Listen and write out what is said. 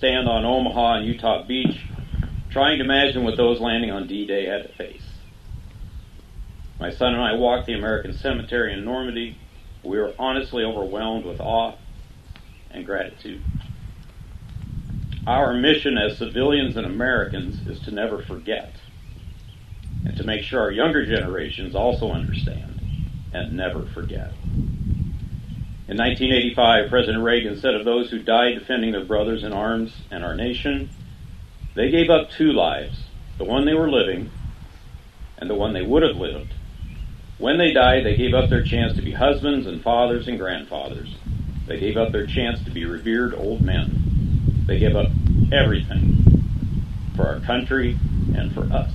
stand on Omaha and Utah Beach, trying to imagine what those landing on D-Day had to face. My son and I walked the American Cemetery in Normandy. We were honestly overwhelmed with awe and gratitude. Our mission as civilians and Americans is to never forget, and to make sure our younger generations also understand and never forget. In 1985, President Reagan said of those who died defending their brothers in arms and our nation, they gave up two lives, the one they were living and the one they would have lived. When they died, they gave up their chance to be husbands and fathers and grandfathers. They gave up their chance to be revered old men. They gave up everything for our country and for us.